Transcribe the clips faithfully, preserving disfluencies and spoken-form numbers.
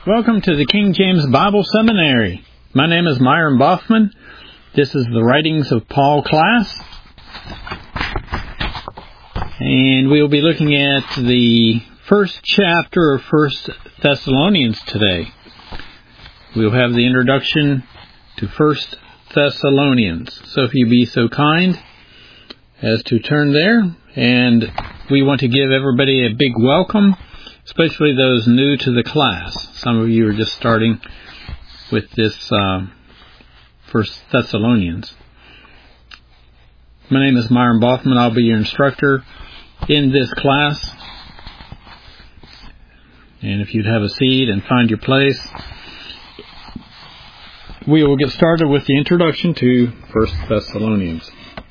Welcome to the King James Bible Seminary. My name is Myron Boffman. This is the Writings of Paul class. And we will be looking at the first chapter of First Thessalonians today. We'll have the introduction to First Thessalonians. So if you be so kind as to turn there. And we want to give everybody a big welcome, especially those new to the class. Some of you are just starting with this uh, First Thessalonians. My name is Myron Boffman. I'll be your instructor in this class. And if you'd have a seat and find your place, we will get started with the introduction to First Thessalonians.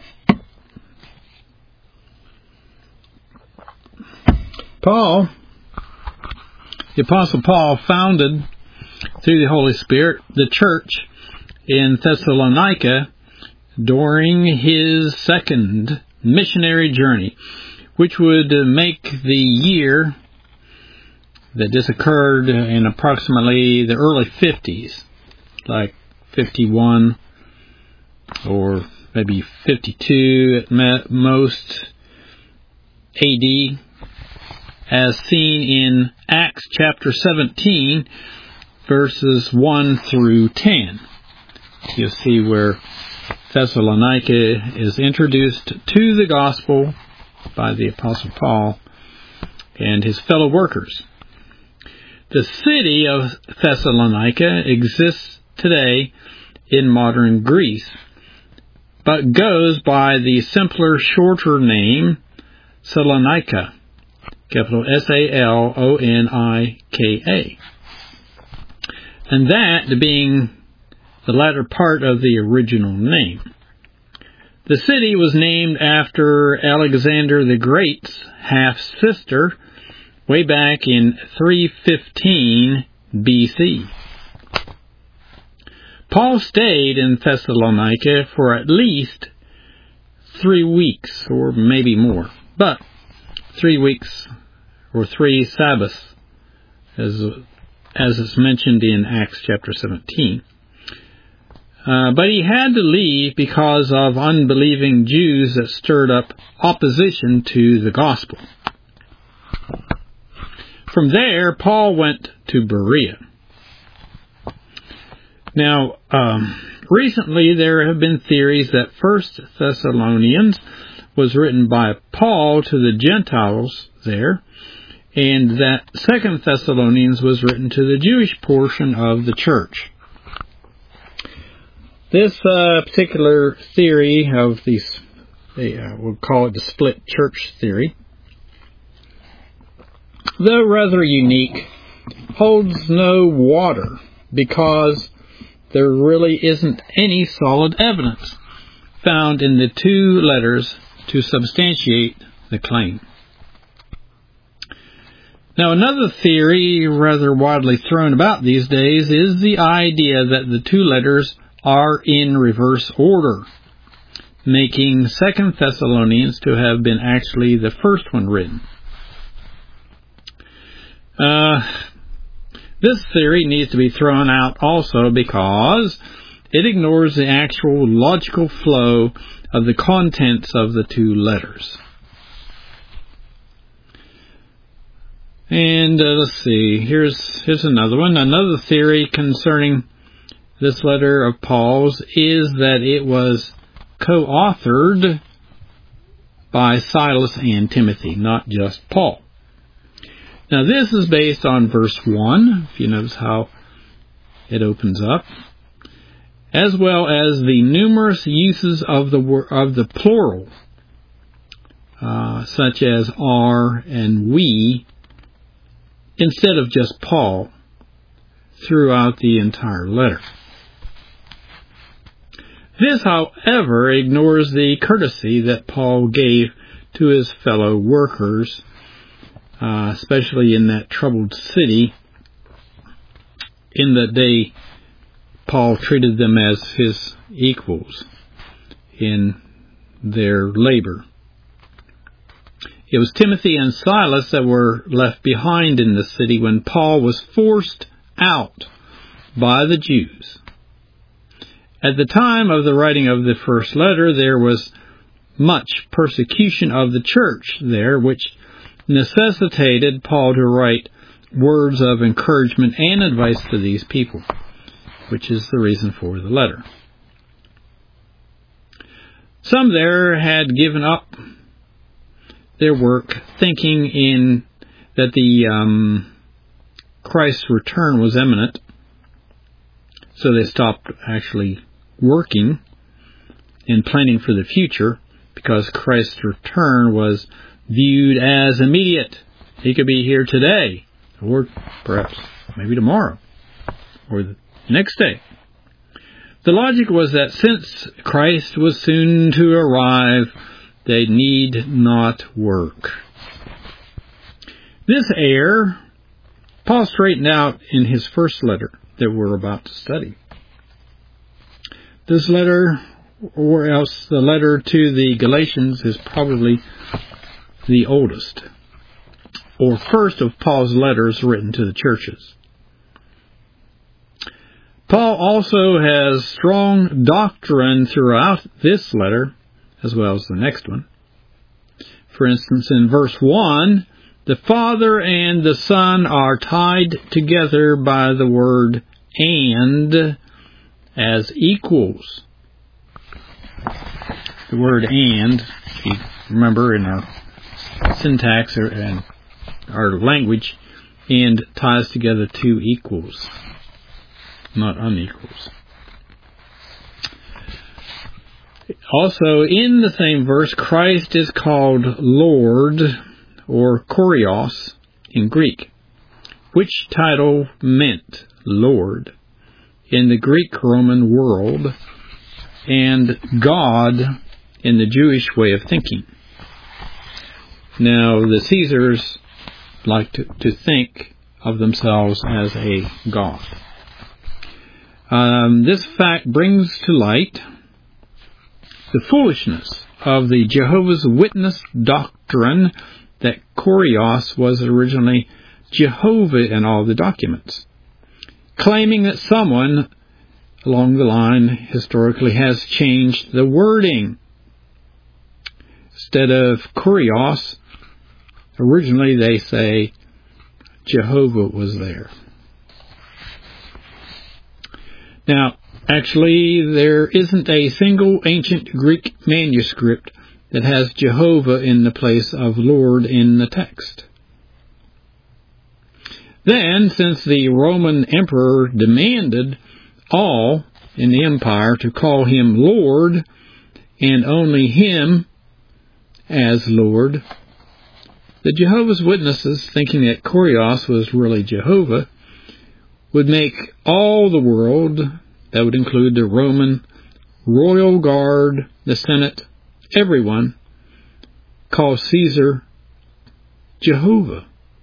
Paul, the Apostle Paul, founded through the Holy Spirit the church in Thessalonica during his second missionary journey, which would make the year that this occurred in approximately the early fifties, like fifty-one or maybe fifty-two at most A D, as seen in Acts chapter seventeen, verses one through ten. You'll see where Thessalonica is introduced to the gospel by the Apostle Paul and his fellow workers. The city of Thessalonica exists today in modern Greece, but goes by the simpler, shorter name Salonika, capital S A L O N I K A. And that being the latter part of the original name. The city was named after Alexander the Great's half-sister way back in three fifteen B C. Paul stayed in Thessalonica for at least three weeks, or maybe more. But three weeks or three Sabbaths, as as is mentioned in Acts chapter seventeen. Uh, but he had to leave because of unbelieving Jews that stirred up opposition to the gospel. From there, Paul went to Berea. Now, um, recently there have been theories that First Thessalonians was written by Paul to the Gentiles there, and that Second Thessalonians was written to the Jewish portion of the church. This uh, particular theory of these, uh, we'll call it the split church theory, though rather unique, holds no water because there really isn't any solid evidence found in the two letters to substantiate the claim. Now, another theory rather widely thrown about these days is the idea that the two letters are in reverse order, making Second Thessalonians to have been actually the first one written. Uh, this theory needs to be thrown out also because it ignores the actual logical flow of the contents of the two letters. And uh, let's see, here's here's another one. Another theory concerning this letter of Paul's is that it was co-authored by Silas and Timothy, not just Paul. Now this is based on verse one, if you notice how it opens up, as well as the numerous uses of the of the plural, uh, such as are and we, instead of just Paul, throughout the entire letter. This, however, ignores the courtesy that Paul gave to his fellow workers, uh, especially in that troubled city, in that they, Paul treated them as his equals in their labor. It was Timothy and Silas that were left behind in the city when Paul was forced out by the Jews. At the time of the writing of the first letter, there was much persecution of the church there, which necessitated Paul to write words of encouragement and advice to these people, which is the reason for the letter. Some there had given up their work, thinking in that the um, Christ's return was imminent, so they stopped actually working and planning for the future, because Christ's return was viewed as immediate. He could be here today, or perhaps maybe tomorrow, or the next day. The logic was that since Christ was soon to arrive, they need not work. This error Paul straightened out in his first letter that we're about to study. This letter, or else the letter to the Galatians, is probably the oldest, or first of Paul's letters written to the churches. Paul also has strong doctrine throughout this letter, as well as the next one. For instance, in verse one, the Father and the Son are tied together by the word and as equals. The word and, if you remember in our syntax or in our language, and ties together two equals, not unequals. Also, in the same verse, Christ is called Lord, or Kurios in Greek, which title meant Lord in the Greek-Roman world and God in the Jewish way of thinking. Now, the Caesars like to, to think of themselves as a god. Um, this fact brings to light the foolishness of the Jehovah's Witness doctrine that Kurios was originally Jehovah in all the documents, claiming that someone along the line historically has changed the wording. Instead of Kurios, originally they say Jehovah was there. Now, actually, there isn't a single ancient Greek manuscript that has Jehovah in the place of Lord in the text. Then, since the Roman emperor demanded all in the empire to call him Lord, and only him as Lord, the Jehovah's Witnesses, thinking that Kurios was really Jehovah, would make all the world, that would include the Roman royal guard, the Senate, everyone, call Caesar Jehovah,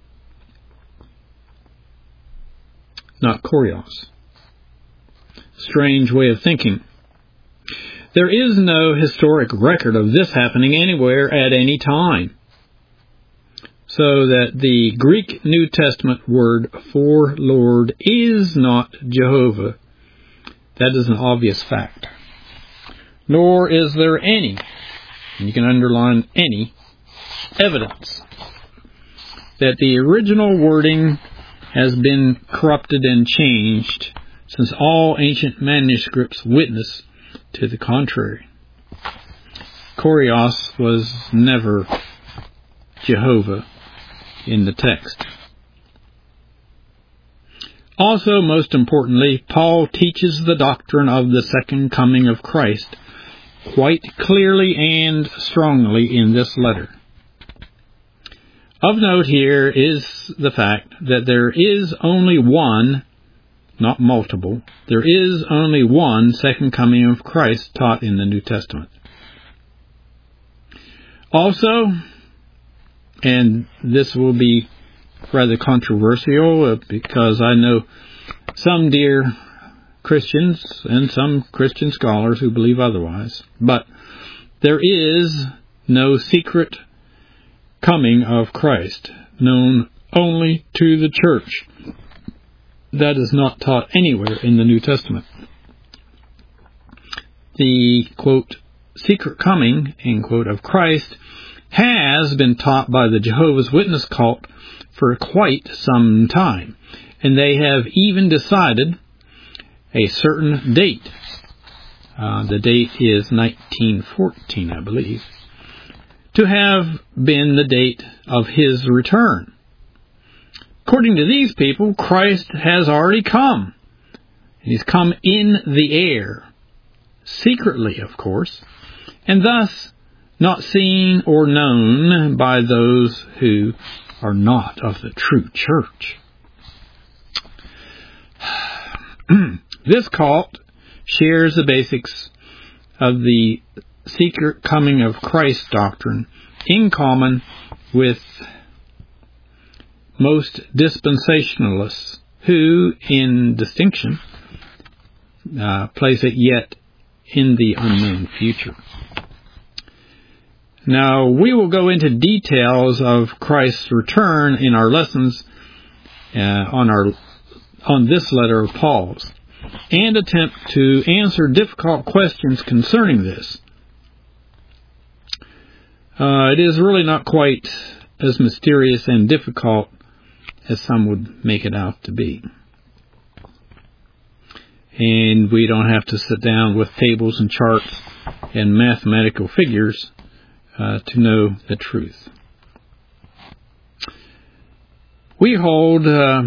not Kurios. Strange way of thinking. There is no historic record of this happening anywhere at any time, so that the Greek New Testament word for Lord is not Jehovah. That is an obvious fact. Nor is there any, and you can underline any, evidence that the original wording has been corrupted and changed, since all ancient manuscripts witness to the contrary. Kurios was never Jehovah in the text. Also, most importantly, Paul teaches the doctrine of the second coming of Christ quite clearly and strongly in this letter. Of note here is the fact that there is only one, not multiple, there is only one second coming of Christ taught in the New Testament. Also, and this will be rather controversial uh, because I know some dear Christians and some Christian scholars who believe otherwise, but there is no secret coming of Christ known only to the church. that is not taught anywhere in the New Testament. The, quote, secret coming, end quote, of Christ has been taught by the Jehovah's Witness cult for quite some time, and they have even decided a certain date. Uh, the date is nineteen fourteen, I believe, to have been the date of his return. According to these people, Christ has already come. And he's come in the air, secretly, of course, and thus not seen or known by those who are not of the true church. This cult shares the basics of the secret coming of Christ doctrine in common with most dispensationalists, who, in distinction, uh, place it yet in the unknown future. Now, we will go into details of Christ's return in our lessons uh, on our on this letter of Paul's, and attempt to answer difficult questions concerning this. Uh, it is really not quite as mysterious and difficult as some would make it out to be. And we don't have to sit down with tables and charts and mathematical figures uh, to know the truth. We hold uh,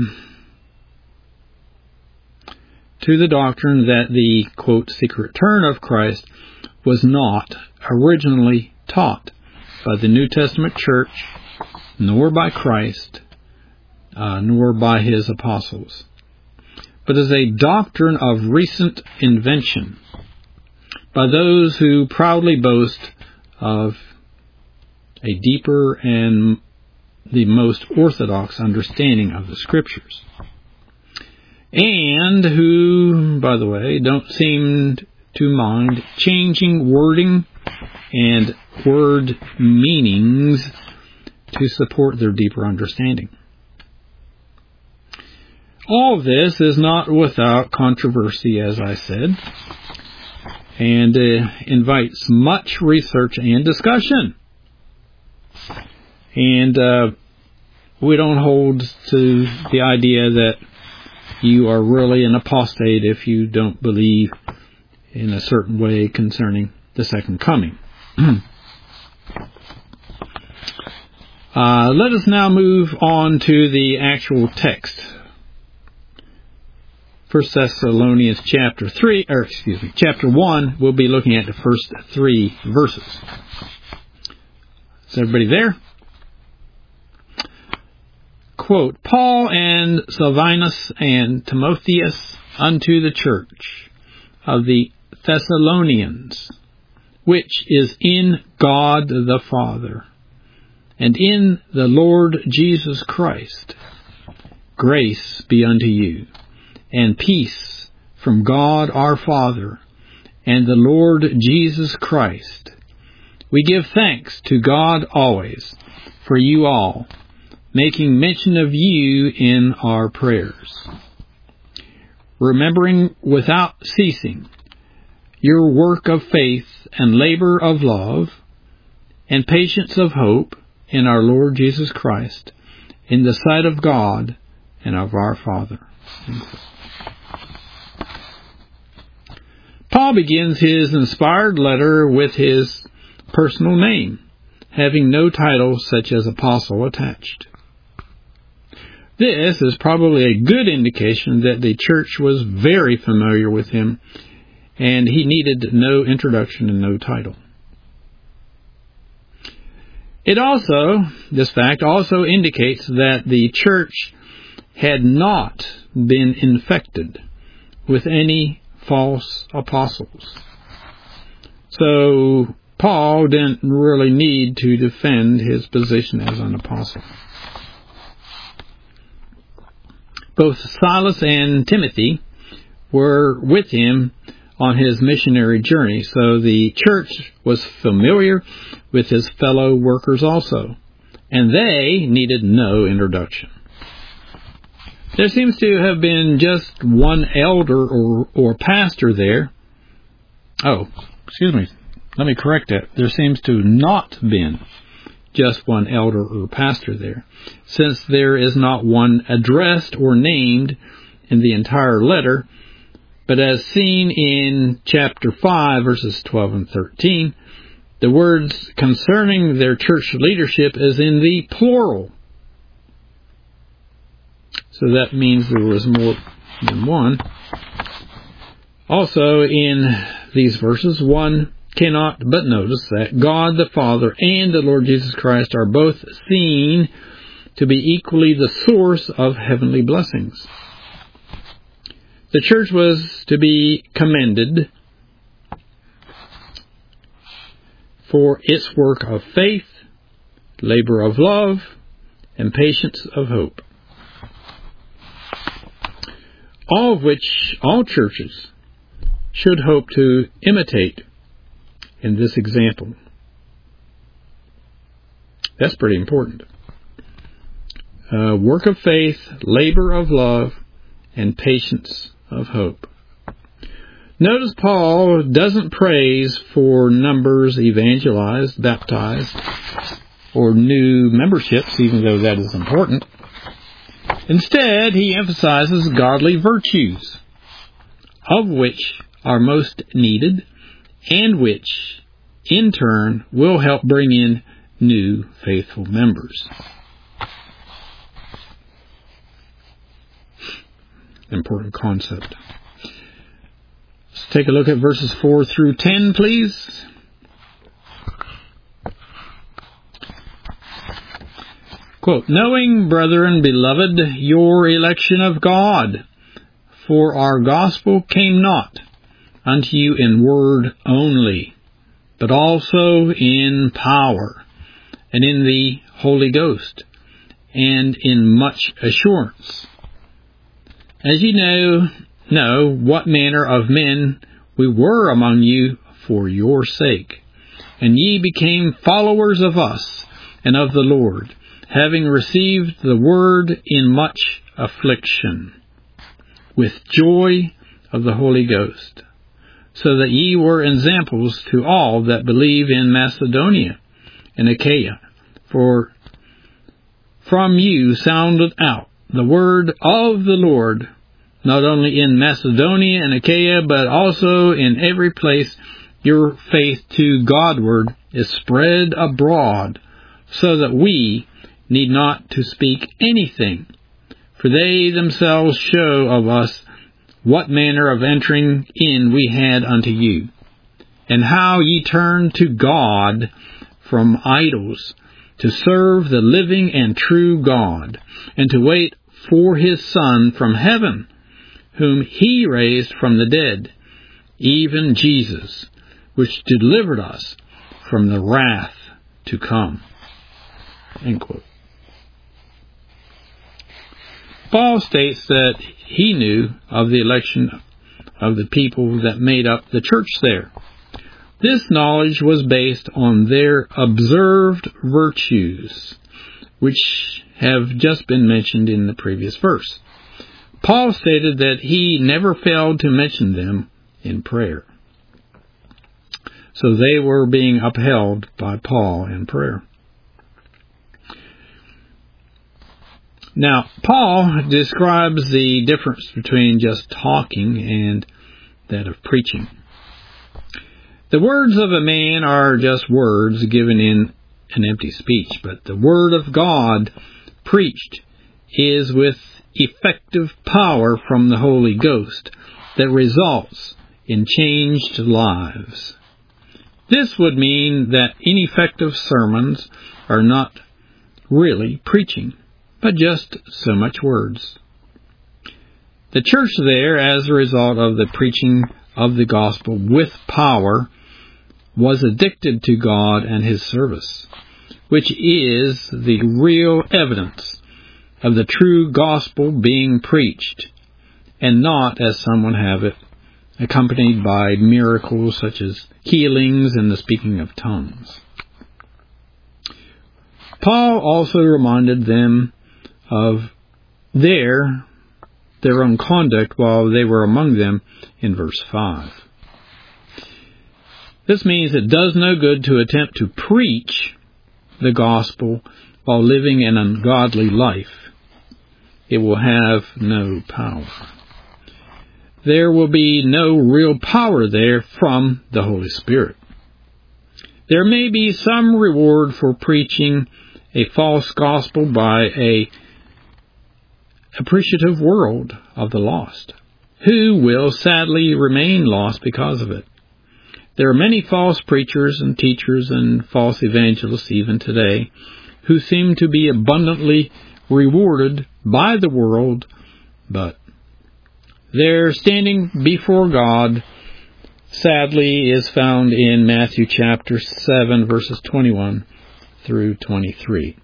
to the doctrine that the, quote, secret return of Christ was not originally taught by the New Testament church, nor by Christ, uh, nor by his apostles, but is a doctrine of recent invention by those who proudly boast of a deeper and the most orthodox understanding of the Scriptures, and who, by the way, don't seem to mind changing wording and word meanings to support their deeper understanding. All this is not without controversy, as I said, and uh, invites much research and discussion. And uh, we don't hold to the idea that you are really an apostate if you don't believe in a certain way concerning the second coming. uh, let us now move on to the actual text. First Thessalonians chapter three, or excuse me, chapter one. We'll be looking at the first three verses. Is everybody there? Quote, Paul and Silvanus and Timotheus unto the church of the Thessalonians, which is in God the Father, and in the Lord Jesus Christ, grace be unto you, and peace from God our Father, and the Lord Jesus Christ. We give thanks to God always for you all, making mention of you in our prayers, remembering without ceasing your work of faith and labor of love and patience of hope in our Lord Jesus Christ, in the sight of God and of our Father. Paul begins his inspired letter with his personal name, having no title such as apostle attached. This is probably a good indication that the church was very familiar with him, and he needed no introduction and no title. It also, this fact also indicates that the church had not been infected with any false apostles. So Paul didn't really need to defend his position as an apostle. Both Silas and Timothy were with him on his missionary journey, so the church was familiar with his fellow workers also, and they needed no introduction. There seems to have been just one elder or, or pastor there. Oh, excuse me. Let me correct that. There seems to not been just one elder or pastor there, since there is not one addressed or named in the entire letter. But as seen in chapter five, verses twelve and thirteen, the words concerning their church leadership is in the plural. So that means there was more than one. Also, in these verses, one cannot but notice that God the Father and the Lord Jesus Christ are both seen to be equally the source of heavenly blessings. The church was to be commended for its work of faith, labor of love, and patience of hope. All of which all churches should hope to imitate in this example. That's pretty important. Uh, work of faith, labor of love, and patience of hope. Notice Paul doesn't praise for numbers evangelized, baptized, or new memberships, even though that is important. Instead, he emphasizes godly virtues, of which are most needed, and which, in turn, will help bring in new faithful members. Important concept. Let's take a look at verses four through ten, please. Quote, knowing, brethren, beloved, your election of God, for our gospel came not unto you in word only, but also in power, and in the Holy Ghost, and in much assurance. As ye know, know what manner of men we were among you for your sake. And ye became followers of us and of the Lord, having received the word in much affliction, with joy of the Holy Ghost, so that ye were examples to all that believe in Macedonia and Achaia. For from you sounded out the word of the Lord, not only in Macedonia and Achaia, but also in every place your faith to Godward is spread abroad, so that we need not to speak anything. For they themselves show of us what manner of entering in we had unto you, and how ye turned to God from idols, to serve the living and true God, and to wait for his Son from heaven, whom he raised from the dead, even Jesus, which delivered us from the wrath to come. End quote. Paul states that he knew of the election of the people that made up the church there. This knowledge was based on their observed virtues, which have just been mentioned in the previous verse. Paul stated that he never failed to mention them in prayer. So they were being upheld by Paul in prayer. Now, Paul describes the difference between just talking and that of preaching. The words of a man are just words given in an empty speech, but the word of God preached is with effective power from the Holy Ghost that results in changed lives. This would mean that ineffective sermons are not really preaching, but just so much words. The church there, as a result of the preaching of the gospel with power, was addicted to God and his service, which is the real evidence of the true gospel being preached, and not, as some would have it, accompanied by miracles such as healings and the speaking of tongues. Paul also reminded them of their their own conduct while they were among them in verse five. This means it does no good to attempt to preach the gospel while living an ungodly life. It will have no power. There will be no real power there from the Holy Spirit. There may be some reward for preaching a false gospel by a appreciative world of the lost, who will sadly remain lost because of it. There are many false preachers and teachers and false evangelists even today who seem to be abundantly rewarded by the world, but their standing before God, sadly, is found in Matthew chapter seven, verses twenty-one through twenty-three.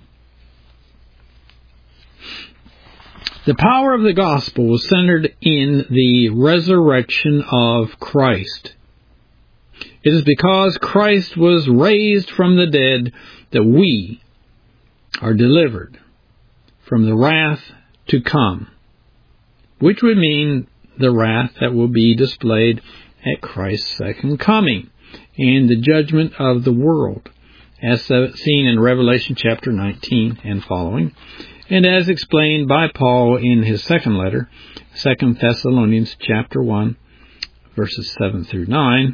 The power of the gospel was centered in the resurrection of Christ. It is because Christ was raised from the dead that we are delivered from the wrath to come, which would mean the wrath that will be displayed at Christ's second coming and the judgment of the world, as seen in Revelation chapter nineteen and following, and as explained by Paul in his second letter, Second Thessalonians chapter one, verses seven through nine,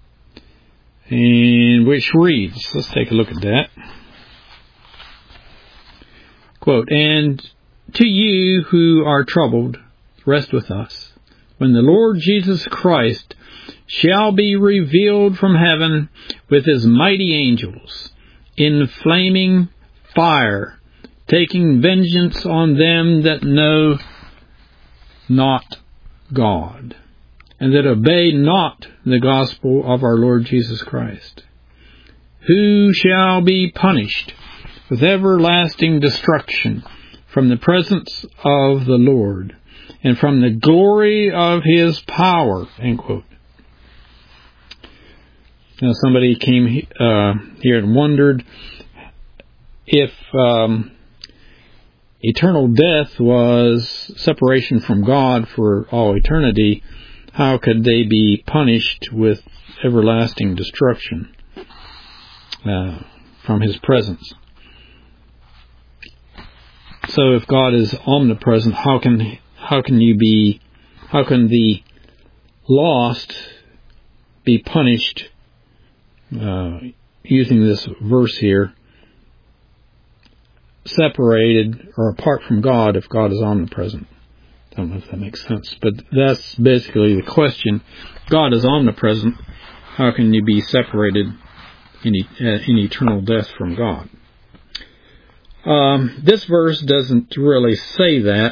and which reads, let's take a look at that. Quote, "And to you who are troubled, rest with us, when the Lord Jesus Christ shall be revealed from heaven with his mighty angels, in flaming fire, taking vengeance on them that know not God, and that obey not the gospel of our Lord Jesus Christ, who shall be punished with everlasting destruction from the presence of the Lord, and from the glory of his power." End quote. Now, somebody came uh, here and wondered if um, eternal death was separation from God for all eternity, how could they be punished with everlasting destruction uh, from his presence? So, if God is omnipresent, how can how can you be? How can the lost be punished? Uh, using this verse here, separated or apart from God, if God is omnipresent. I don't know if that makes sense, but that's basically the question. God is omnipresent. How can you be separated in, uh, in eternal death from God? Um, this verse doesn't really say that.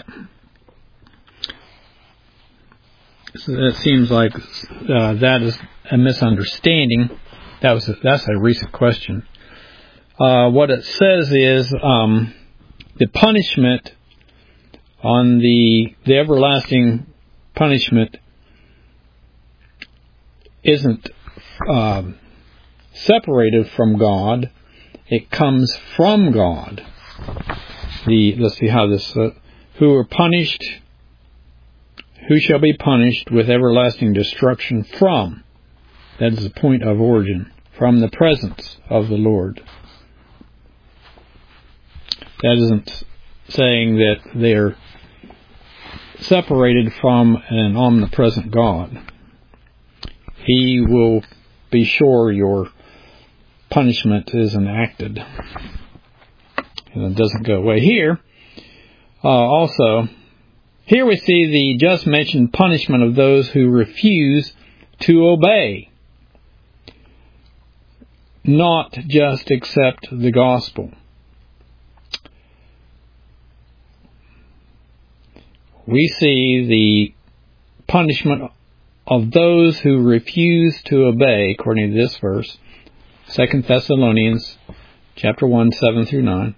So it seems like uh, that is a misunderstanding. That was a, that's a recent question. Uh, what it says is um, the punishment on the the everlasting punishment isn't um, separated from God; it comes from God. The let's see how this uh, who are punished, who shall be punished with everlasting destruction from. That is the point of origin, from the presence of the Lord. That isn't saying that they're separated from an omnipresent God. He will be sure your punishment is enacted, and it doesn't go away. Here, uh, also, here we see the just mentioned punishment of those who refuse to obey, not just accept the gospel. We see the punishment of those who refuse to obey, according to this verse, Second Thessalonians chapter one, seven through nine.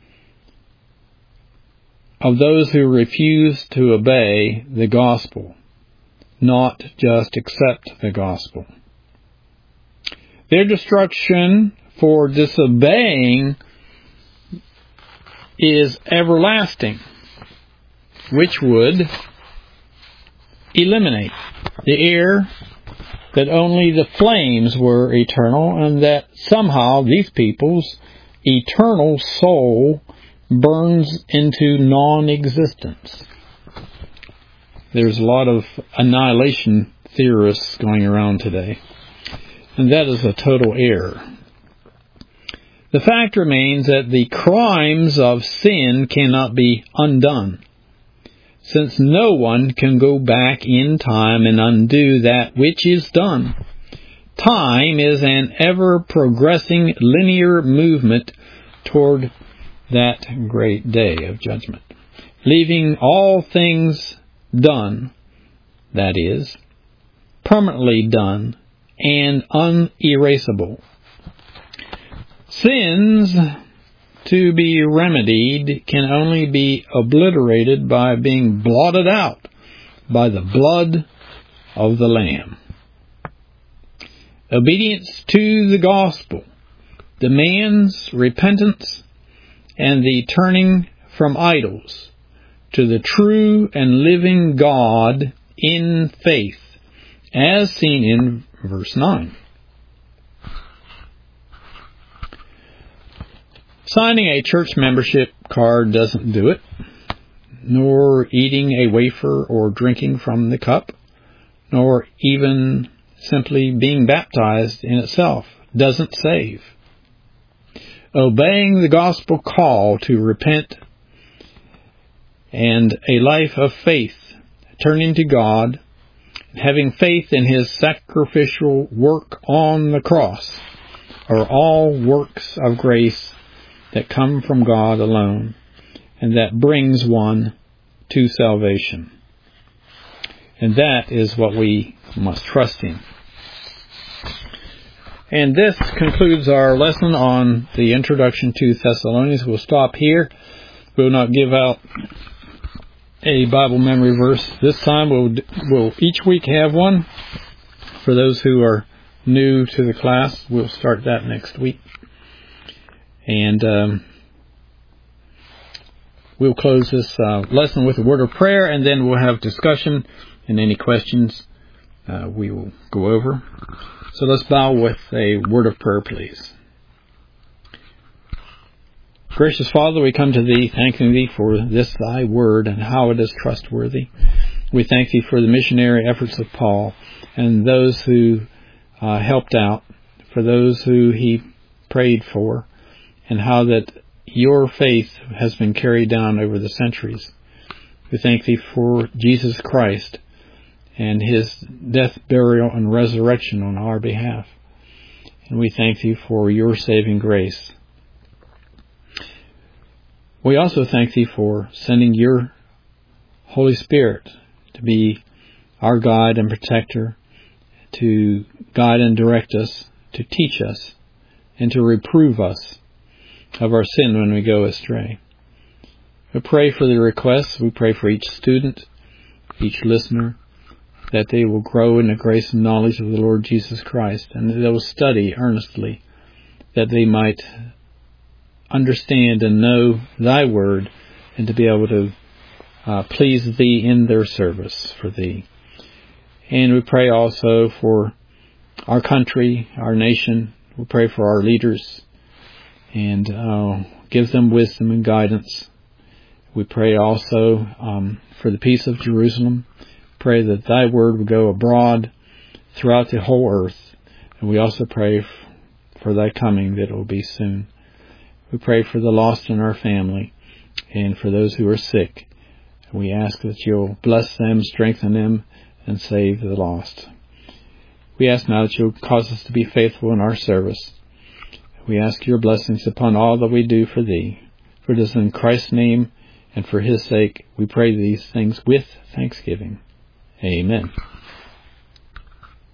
Of those who refuse to obey the gospel, not just accept the gospel. Their destruction for disobeying is everlasting. which would eliminate the air that only the flames were eternal, and that somehow these people's eternal soul burns into non-existence. There's a lot of annihilation theorists going around today, and that is a total error. The fact remains that the crimes of sin cannot be undone, since no one can go back in time and undo that which is done. Time is an ever-progressing linear movement toward that great day of judgment, leaving all things done, that is, permanently done and unerasable. Sins to be remedied can only be obliterated by being blotted out by the blood of the Lamb. Obedience to the gospel demands repentance and the turning from idols to the true and living God in faith, as seen in verse nine. Signing a church membership card doesn't do it, nor eating a wafer or drinking from the cup, nor even simply being baptized in itself doesn't save. Obeying the gospel call to repent and a life of faith, turning to God, having faith in His sacrificial work on the cross, are all works of grace that come from God alone, and that brings one to salvation. And that is what we must trust in. And this concludes our lesson on the introduction to Thessalonians. We'll stop here. We'll not give out a Bible memory verse this time. We'll, we'll each week have one. For those who are new to the class, we'll start that next week. And um, we'll close this uh, lesson with a word of prayer, and then we'll have discussion, and any questions uh, we will go over. So let's bow with a word of prayer, please. Gracious Father, we come to Thee, thanking Thee for this Thy word and how it is trustworthy. We thank Thee for the missionary efforts of Paul and those who uh, helped out, for those who he prayed for, and how that Your faith has been carried down over the centuries. We thank Thee for Jesus Christ and His death, burial, and resurrection on our behalf. And we thank Thee for Your saving grace. We also thank Thee for sending Your Holy Spirit to be our guide and protector, to guide and direct us, to teach us, and to reprove us of our sin when we go astray. We pray for the requests. We pray for each student, each listener, that they will grow in the grace and knowledge of the Lord Jesus Christ, and that they will study earnestly, that they might understand and know Thy word, and to be able to uh, please Thee in their service for Thee. And we pray also for our country, our nation. We pray for our leaders, and uh, give them wisdom and guidance. We pray also um, for the peace of Jerusalem. Pray that Thy word will go abroad throughout the whole earth. And we also pray f- for Thy coming, that it will be soon. We pray for the lost in our family and for those who are sick. We ask that You'll bless them, strengthen them, and save the lost. We ask now that You'll cause us to be faithful in our service. We ask Your blessings upon all that we do for Thee. For it is in Christ's name and for His sake we pray these things with thanksgiving. Amen.